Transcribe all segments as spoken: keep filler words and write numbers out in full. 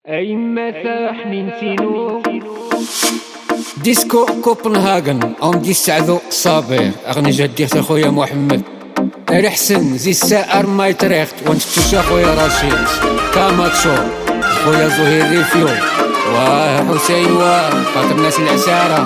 أيما ثاحني نتينو ديسكو كوبنهاغن أم دي السعدو صابر أغني جديت أخويا محمد الحسن زي السائر ما يتريخت وانت تشا أخويا رشيد كاماتشو أخويا زهير ريفيو وحسين وخاطر الناس العسارة.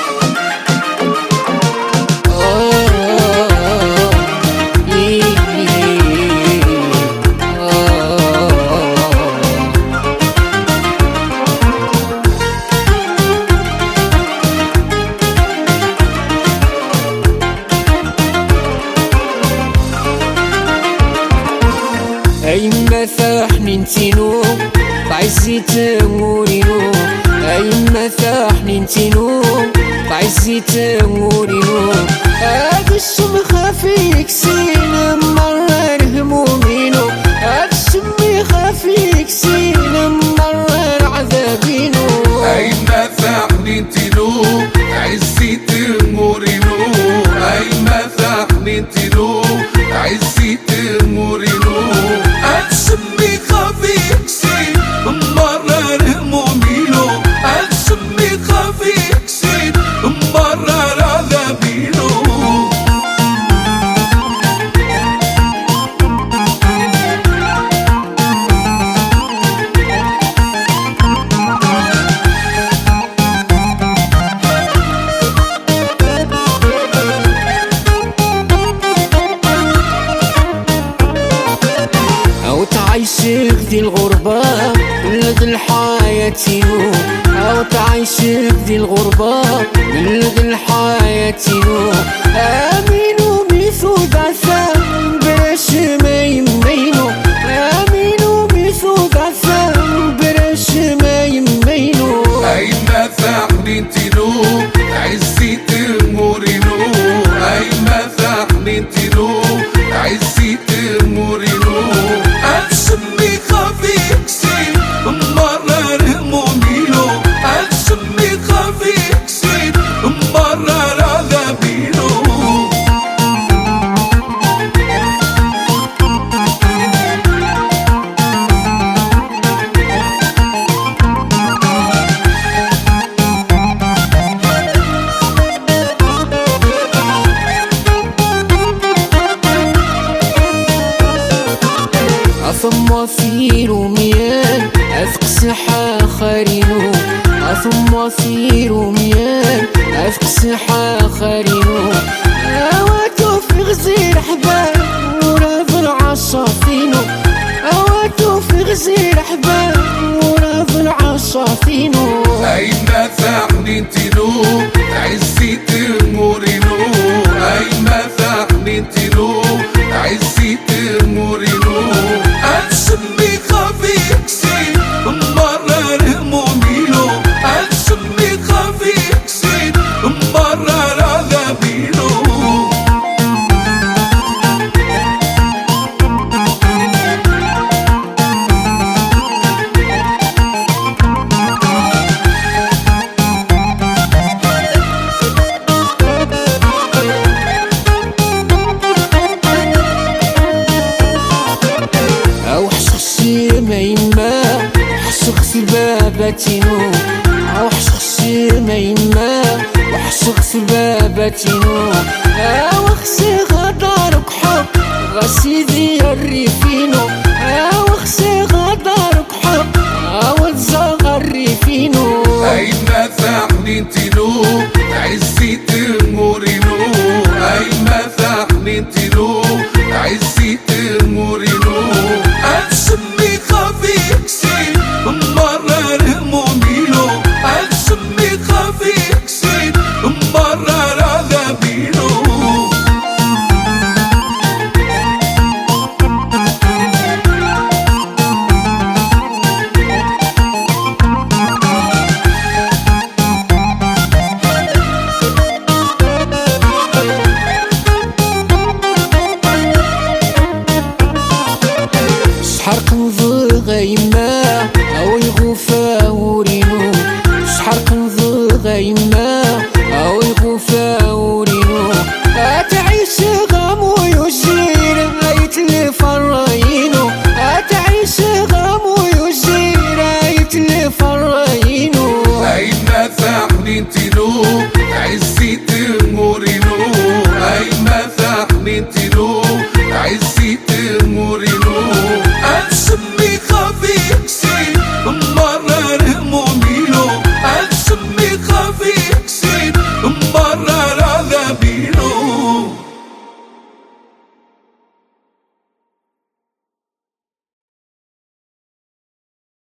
أيما ثاحني نتينو بعزي تمورينو أيما ثاحني نتينو بعزي تمورينو هاد الشم خافيك سين مرر همومينو هاد الشم خافيك سين مرر عذابينو أيما ثاحني نتينو عزي تمورينو أيما ثاحني نتينو عزي تمورينو أتسمي خفيك سين مرر همومينو أتسمي خفيك سين مرر عذابينو. تعيشك دي الغربة ولد الحياة ينو أو تعيشك دي الغربة ولد الحياة ينو آمينو ميثو دعثام برش ما يمينو آمينو ميثو دعثام برش ما يمينو. أيما ثاحني نتينو عزي تمورينو أيما ثاحني نتينو عزي تمورينو أتسمي خفيك سين مرر همومينو أتسمي خفيك سين مرر عذابينو. ثم ثيرو ميان أفقس حاخرينو ثم ثيرو ميان أفقس حاخرينو أواتو في غزير حباب وراض العصافينو أواتو في غزير حباب وراض العصافينو. أيما ثاحني نتينو عزي تمورينو أيما ثاحني نتينو عزي تمورينو أتسمي خفيك سين مرر همومينو أتسمي خفيك سين مرر عذابينو. ميما وحشق سبابتينو وحشق ميما وحشق سبابتينو وخسي غدارك حب غسيدي الريفينو وخسي غدارك حب وتزغ الريفينو. أيما ثاحني